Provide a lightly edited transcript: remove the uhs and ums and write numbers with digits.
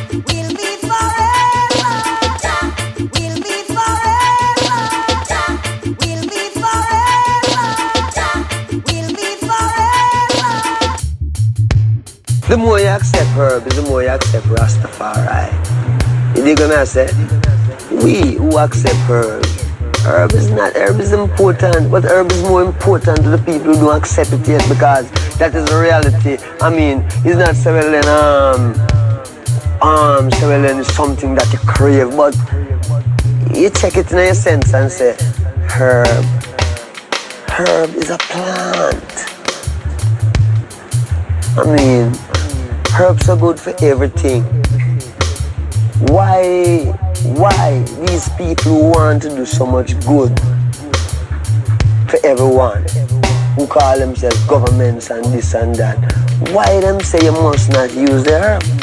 We'll be forever. We'll be forever. We'll be forever. We'll be forever. The more you accept herbs, the more you accept Rastafari. You dig what I say? We who accept herbs. Herb is important, but herb is more important to the people who don't accept it yet because that is the reality. I mean, it's not selling selling is something that you crave, but you check it in your sense and say, herb is a plant. I mean, herbs are good for everything. Why these people who want to do so much good for everyone, who call themselves governments and this and that, why them say you must not use the herb?